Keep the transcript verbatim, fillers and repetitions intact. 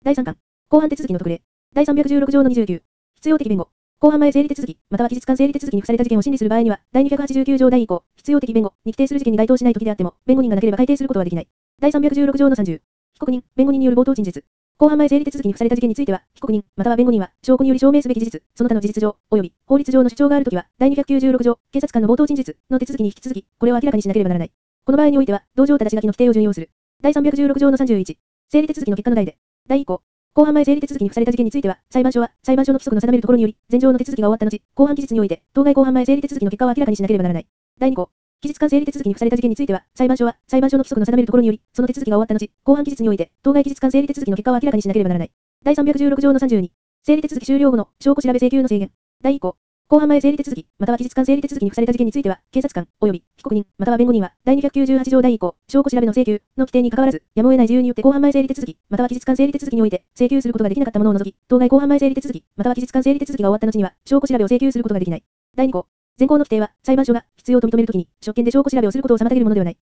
だいさんかん。公判手続きの特例。だいさんびゃくじゅうろく条のにじゅうきゅう。必要的弁護。公判前整理手続き、または期日間整理手続きに付された事件を審理する場合には、だいにひゃくはちじゅうきゅう条第以項、必要的弁護に規定する事件に該当しない時であっても、弁護人がなければ改定することはできない。だいさんびゃくじゅうろく条のさんじゅう。被告人、弁護人による冒頭陳述。公判前整理手続きに付された事件については、被告人、または弁護人は、証拠により証明すべき事実、その他の事実上、及び法律上の主張があるときは、だいにひゃくきゅうじゅうろく条、検察官の冒頭陳述の手続きに引き続き、これを明らかにしなければならない。この場合においては、同条正し書きの規定を順用する。だいさんびゃくじゅうろく条のさんじゅういち。整理手続きの結果の題で。だい以項。公判前整理手続きに付された事件については、裁判所は、裁判所の規則の定めるところにより、前条の手続きが終わった後、公判期日において、当該公判前整理手続きの結果を明らかにしなければならない。だいに項。期日間整理手続きに付された事件については、裁判所は、裁判所の規則の定めるところにより、その手続きが終わった後、公判期日において、当該期日間整理手続きの結果を明らかにしなければならない。だいさんびゃくじゅうろく条のさんじゅうに。整理手続き終了後の証拠調べ請求の制限。だい以項。公判前整理手続き、または期日間整理手続きに付された事件については、検察官、及び被告人、または弁護人は、だいにひゃくきゅうじゅうはち条第以項、証拠調べの請求の規定に関わらず、やむを得ない事由によって公判前整理手続き、または期日間整理手続きにおいて、請求することができなかったものを除き、当該公判前整理手続き、または期日間整理手続きが終わった後には、証拠調べを請求することができない。だいに項。前項の規定は、裁判所が必要と認めるときに、職権で証拠調べをすることを妨げるものではない。